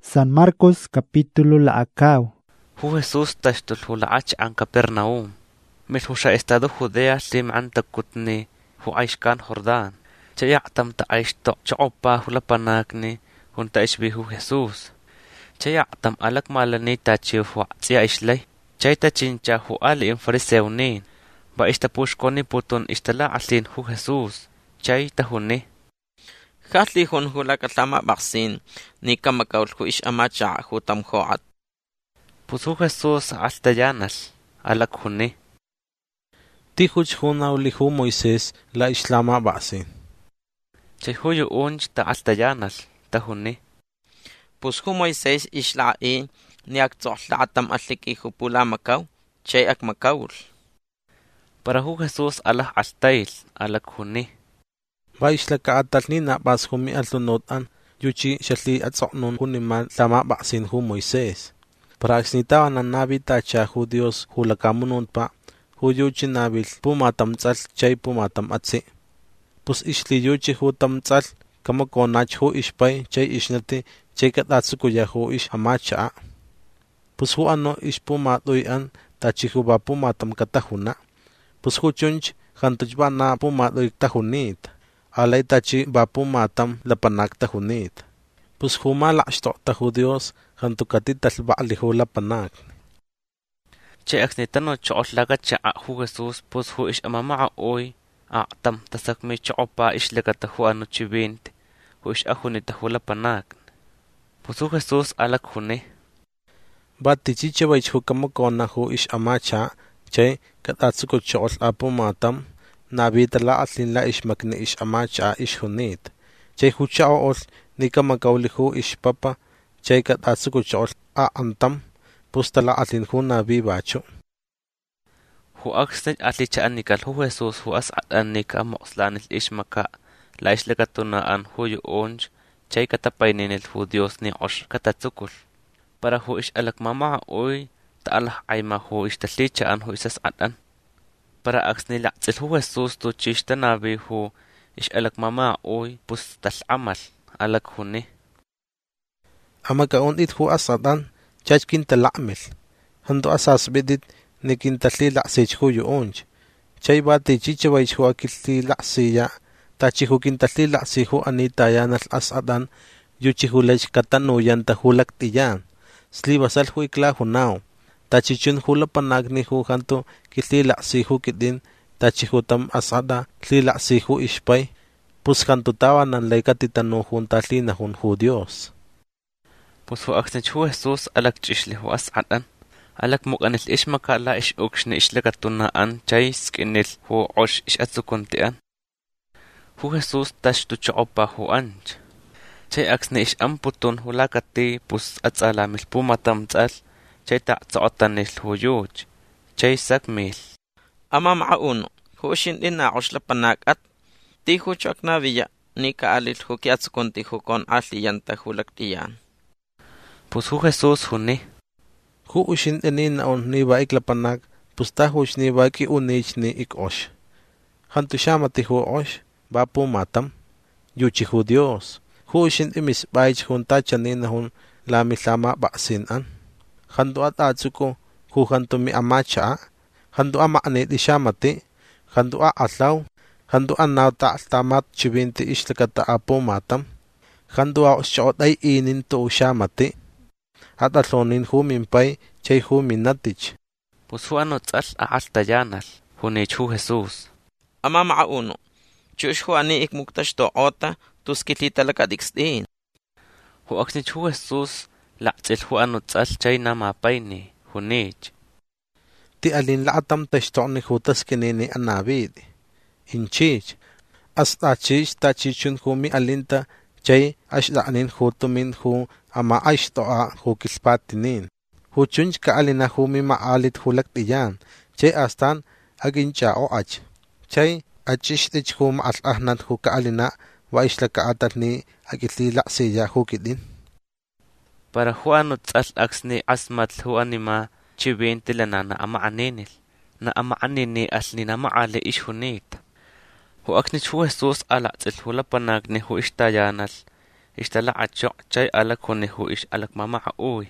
San Marcos capítulo la'akaw. Hu Jesús tashtul hula'ach an Capernaum. Mil husha estado Judea lim an takutni hu aishkan Jordán. Chayaqtam ta aishto choqopa hulapanakni hunta ishbihu Jesús. Chayaqtam alak malani tachiw hu tzia ishlay. Chayta chincha hu ali in fariseunin. Ba ishtapushkoni putun ishtala aslin hu Jesús. Chayta huni. Katli hun hula katama baksin ni kamakaul hu ish amacha hu tamhoat. Pusu Jesús altayanas alak huni. Tihuch hunauli hu Moisés la islama baksin. Chay huyu unch ta altayanas ta huni. Pus hu Moisés ishla'i ni akzohlatam atliki hu pula makaw, chay ak makawul. Para hu Jesús alah altail alak huni. Ba islaka atalni na bas humi altunotan yuchi shalli atsoqnun huniman lama baksin hu Moisés. Para aksnitawa na nabi tacha hu Dios hu lakamunun pa hu yuchi nabil pumatamtsal chay pumatam atsi. Pus ishli yuchi hu tamtsal kamakonach hu ishpay chay ishnati chay katatsukuya hu ish amacha. Pus hu ano ish pumatuyan tachi hu ba pumatam katahuna. Pus hu chunch kantuchba na pumatuy tahunit. Alay tachi ba pumatam lapanak tahunit. Pus hu malakshto tahu Dios kantukati talba'li hu lapanak. Chay aksnitano choqoslaga cha'a hu Jesús pus hu ish amama'a oy aqtam tasakmi choqopa ishlakata hu ano chibint hu ish ahunita hu lapanak. Pus hu Jesús alak huni. Ba tichichawach hu kamakona hu ish amacha chay katatsuko choqol apumatam nabitala atlin la ishmakni ish amacha ish hunit. Chay hu chao ol ni kamakawli hu ish papa chay katatsuko choqol antam pustala atlin hu nabi bacho. Hu aksnit atli chaan nikal hu Jesús hu as nika moqslanil ishmaka la ishlakatunaan hu yu onch chay katapayninil hu Dios ni osh katatsukul. Para hu ish alak mama oy ta alah ayma hu ish talli chaan hu isas atan. Para aksni laqtsil hu Jesús tu chishta nabi hu ish alak mama oy pus tal amal alak huni. Amaka undit hu asatan chachkin talakmil. Hando asas bidit nikin talli laqsich hu yu onch. Chay ba tichichawach hu akilli laqsiya tachi hu kintalli laqsi hu anitayanal asatan yuchi hu lech katanuyan ta hu laktiyan. Slibasal hu ikla hunaw. Tachichun hu lapanagni hu hanto killi laqsi hu kitin tachi hu tam asada li laqsi hu ishpay. Pus hanto tawa nan laikatitano hun talli na hun hu Dios. Pus hu aksnich hu Jesús alak chishli hu asatan. Alak mukanil ishmaka la ish ukshni ishlakatunaan chay skinil hu osh ish atsukuntian. Hu Jesús tashtu choqopa hu anch. Chay aksni ish amputun hu lakati pus atsalamil pumatamtsal chay taqtsoqotanil hu yuch. Chay sakmil. Ama ma'auno, hu shin din na osh lapanak at ti hu chok nabiya ni kaalil hu kiatsukunti hu kon atliyanta hu laktiyan. Pus hu Jesús huni. Hu ushin enin na on ni ba iklapanak pusta hu ni ba ki unich ni ik osh. Hantu shamati hu osh ba pumatam yuchi hu Dios. Hu ushin imis baich hun tachanin na hun lamilama baksin an. Hantu at atsuko hu hantu mi amacha. Hantu ama anit ishamati. Hantu a atlaw. Hantu a nauta altamat chibinti ishlakata apumatam. Hantu a osyot ay inin to ushamati. At atlonin hu minpay chay hu minatich. Pus hu ano tzal a altayanal hunich hu Jesús. Ama ma'auno, chush hu ani ikmuktash to ota tuskili talaga dikstin. Hu aksnich hu Jesús laqtsil hu ano tzal chay namapayni hunich. Ti alin laatam tashtoqni hu taskinini anabid. Inchich. As tachichun hu mi alinta chay ashdaanin hu tumin hu ama aishtoa hu kilpatinin. Hu chunch ka alina hu mi maalit hu laktiyan. Chay astan agincha o ach. Chay achishtich hu maaslahnat hu ka alina wa ishlaka atal ni agitli laqsiya hu kidin. Para hu ano tzal aksni asmat hu anima chibinti lana na ama aninil. Na ama anini asli na maali ish hunit. Hu aksnich hu Jesús alaqtsil hu lapanagni hu ishtayanal Ixtala'acho chay alak huni hu ix alak mama'a uy.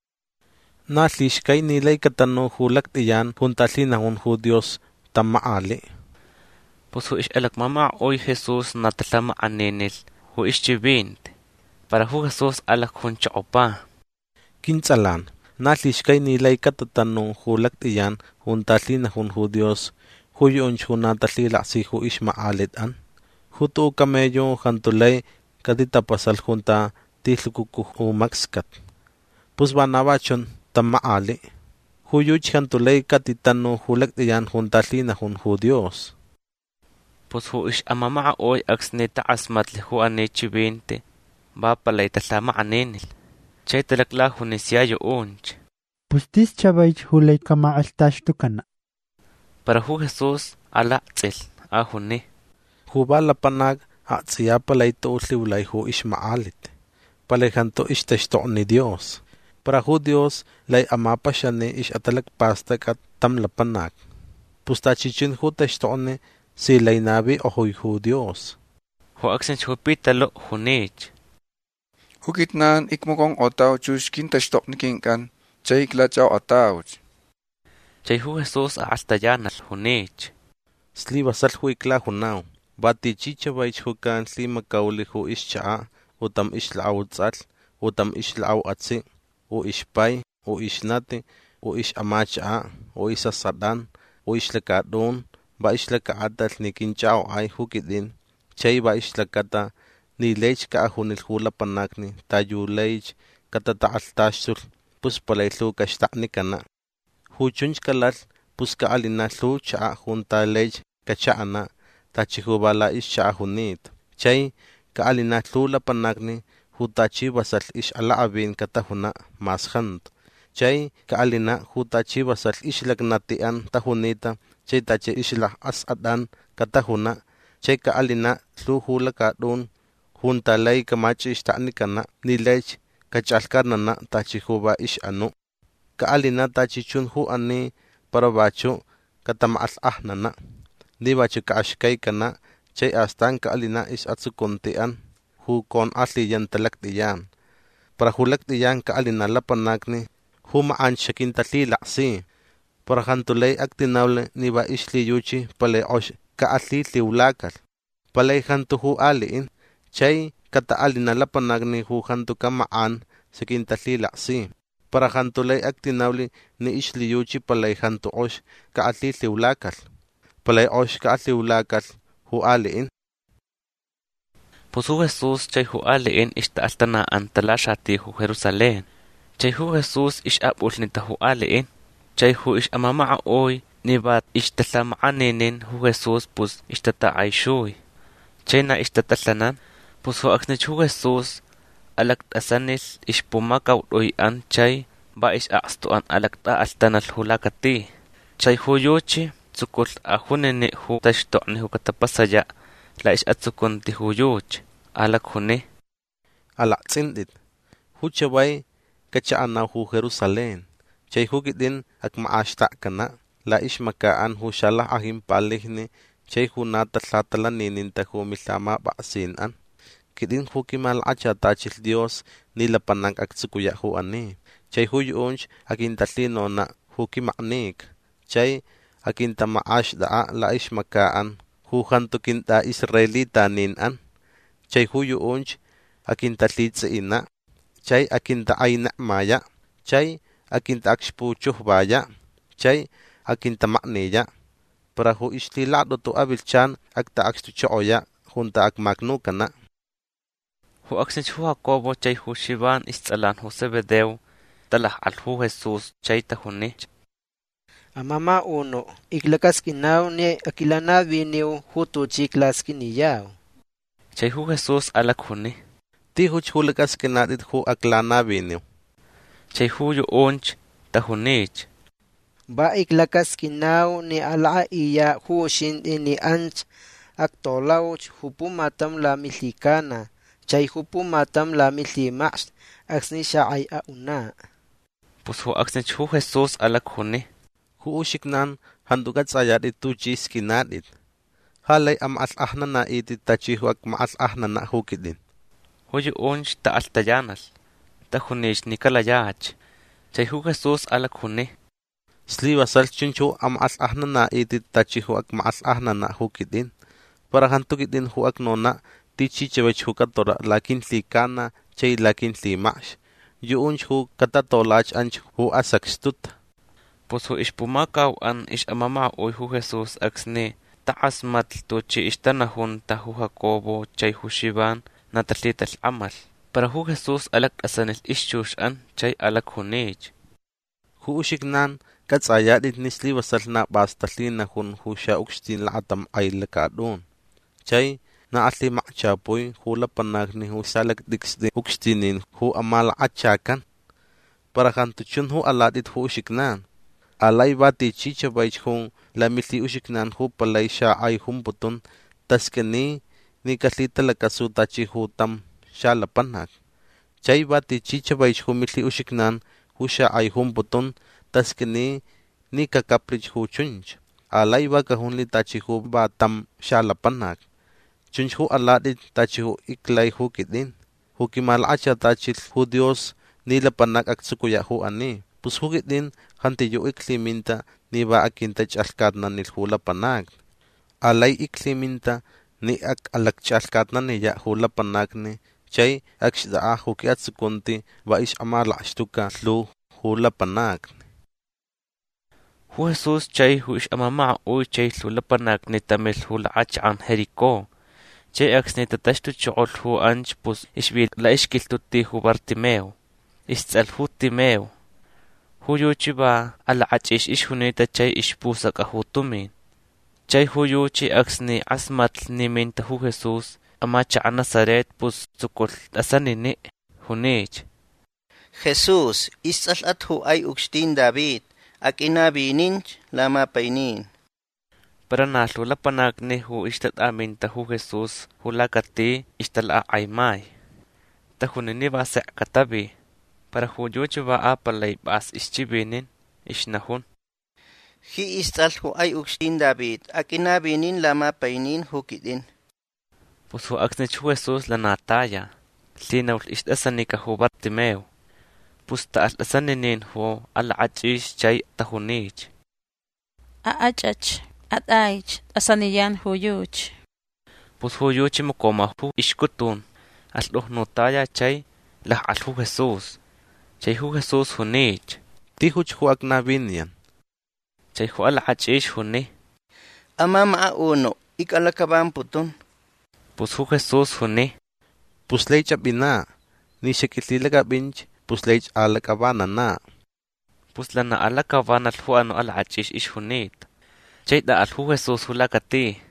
Nalixkay nilay katano hulak tiyan juntalinahun hu Dios tammaali. Pues hu ix alak mama'a uy Jesús natalama'a ninil hu ix chivint. Para hu Jesús alak hun chopa. Kintsalan, nalixkay nilay katatano hulak tiyan juntalinahun hu Dios hu yunch hunatalilasi hu ix maalitan. Hutu kameyo jantulay kaditapasal junta tilhukukuh umakskat. Pues banabachon tammaali. Huyuch jantulay katitano hulak tiyan juntalinahun hu Dios. Pues hu ix amama'a uy aksnita asmatli hu ani chivinte. Va palay talama'a ninil. Chay talakla hunisyayo unch. Pustis chavaych hulay kamaaltashtukana. Para hu Jesús ala tzil ahuni. Hubalapanag atsiya palay tuulliwlay hu ix maalit. Palay janto ix tashto'ni Dios. Para hu Dios lay amapashani ix atalakpastakat tamlapanag. Pustachichin hu tashto'ni si lay nabi ohoy hu Dios. Hu aksinch hu pitalo hunich. Hukitnan ikmukong otaw chushkin tashtoknikin kan chay iklachaw otawch. Chay hu Jesús aaltayanal hunich. Slibasal hu ikla hunaw. Bati chichavaych hu kan slimakawli hu ix chaa u tam ix laaw tzal u tam ix laaw atsi u ix pay u ix nati u ix amachaa u ix sasadan u ix lakadun ba ix lakaatal ni kinchao ay hu kidin chay ba ix lakata ni leich ka ahunil hula panakni tayu leich katataaltashtul pus palaylu kashtakni kana hu chunch kalal pus kaalina lu chaa junta leich kachaana tachihubala ix chaa hunit chay kaalina lula panakni hu tachi basal ix alaabin katahuna mas jant chay kaalina hu tachi basal ix laknatian tahunita chay tachi ix lak asadan katahuna chay kaalina lu hula kadun junta lay kamachi ix ta'ni kana ni lech kachalkarnana tachihuba ix anu kaalina tachichun hu ani para bacho katama'al ahnana ni bacho kaashkay kana chay astan kaalina ix atsukuntian hu kon aliyan talaktiyan para hulaktiyan kaalina lapanakni hu ma'an shakintalilaqsi para jantulay aktinawle ni ba ix liyuchi palay osh kaali liwlakal palay jantu hu aliin chay kataalina lapanakni hu jantu kama'an shakintalilaqsi para jantulay aktinawli ni ix liyuchi palay jantu osh kaali liwlakal palay osh kaali liwlakal hu aliin. Pues hu Jesús chay hu aliin ixtaaltana antalashati hu Jerusalén. Chay hu Jesús ix abulnita hu aliin. Chay hu ix amama'a uy nibat ixtalama'aninin hu Jesús pues ixtata'ayshuy. Chay na ixtatalanan pues hu aksnich hu Jesús alaktasanil ixpumakaw uyan chay ba ix aqstuan alaktaaltanal hu lakati. Chay hu yuchi tsukul ahunini hu tashto'ni hu katapasaya la ix atsukunti hu yuch alak huni. Alaktsindit hu chabay kacha'ana hu Jerusalén chay hu kidin akmaashta kana la ix makaan hu shalah ahimpalihni chay hu natatlatalaninta hu milama ba'sinan kidin hu kimal'achatachil Dios ni lapanang aktsukuya hu ani chay hu yu'unch akintalinona hu kima'nik chay akintama'ashda'a la ix makaan hu jantu kinta Israelita ninan chay hu yu'unch akintalitsi'ina chay akinta'ayna maya chay akintaakxpuchuhbaya chay akintama'niya para hu ixtila'dotu abilchan akta'akxtucho'oya junta akmaknukana. Hu aksnich hu Jacobo chay hu Shivan istsalan hu Zebedeo talah al hu Jesús chay tahuni. Amama uno iklakaskinaw ni akilanabiniw hutu chiklaskiniyaw. Chay hu Jesús alak huni. Ti huch hulakaskinadit hu aklanabiniw. Chay hu yu'unch tahunich. Ba iklakaskinaw ni alaiya hu shindi ni anch aktolawch hupumatam la milikana chay hupumatam la milimax aksni sha'ay auna. Pues hu aksnich hu Jesús alak huni. Hu ushiknan handukatsayat itu chiskinadit. Halay amaal'ahnana itit tachihu akmaal'ahnana hu kidin. Huyo onch ta altayanal. Ta hunish nikalayach. Chay hu Jesús alak huni. Sliwa salchunchu am as ahnana itit tachi huak maas ahnana hukidin. Para hantukidin huak nona tichi chewech hukatora lakin likana chay lakin limash. Yuunch hu katatolach anch hu asakstut. Pues hu ishpumakaw an ish amama uy hu Jesús aksni. Taasmatl tuchi ishtanahun ta hu Jacobo chay hu Shivan natalital amal. Para hu Jesús alak asanil ischush an chay alak hunich. Hu ushiknan katsayadit nisli wasalna bastalina hun hu sha ukstin laatam ay lakadun. Chay na atli makchapoy hu lapanagni hu salak diksdi ukstinin hu amal achakan. Para kantuchun hu aladit hu ushiknan. Alay bati chichabaych hun lamili ushiknan hu palay sha ay humputun taskani ni katlita tachi hu tam sha lapanag. Chay bati chichabaych hu mili ushiknan hu sha ay humputun taskani ni kakaprich hu chunch. Alay baka hun li tachi hu ba tam sha lapanag. Chunch hu aladit tachi hu iklay hu kidin. Hu kimalacha tachi hu Dios ni lapanag aksukuya hu ani. Pus hu kidin hantiyo ikliminta ni ba akintach alkatna nil hu lapanag. Alay ikliminta ni ak alakchalkatna niya hu lapanag ni chay akshdaa hu ki atsukunti ba ish amalashtuka lu hu lapanag. Hu Jesús chay hu ish amama uy chay lu lapanag ni tamil hu laach an Jericho. Chay aksni tatashtu chokol hu anch pus ishbil la ishkiltuti hu Bartimeo. Istsal hu Timeo. Hu yuchi ba alaach ish hunita chay ishpusak hu tumin. Chay hu yuchi aksni asmatl ni minta hu Jesús amacha a Nazaret pus tsukol asanini hunich. Jesús istsal at hu ay ukstin David akinabininch lama painin. Para nalu lapanag ni hu ishtat aminta hu Jesús hu lakati ishtala aymay. Ta hunini ba sa katabi. Para hu yuchi ba apalay bas ischibinin ishnahun. Hi istsal hu ay ukstin David akinabinin lama painin hu kidin. Pues hu aksnich hu Jesús la nataya. Linaw ishtasanika hu Bartimeo. Pues taal asaninin hu alachish chay tahunich. Aachach ataich asaniyan hu yuch. Pues hu yuchi mukoma hu ishkutun. Alluh notaya chay lah al hu Jesús. Chay hu Jesús hunich. Tihuch hu aknabinian. Chay hu alachish huni. Ama maa uno ikalakaban putun. Pues hu Jesús huni. Puslech abina ni shekililaga binch puslech alakabana na. Pues lana alakabana hu ano alachish ish hunit. Chay da al hu Jesús hulakati.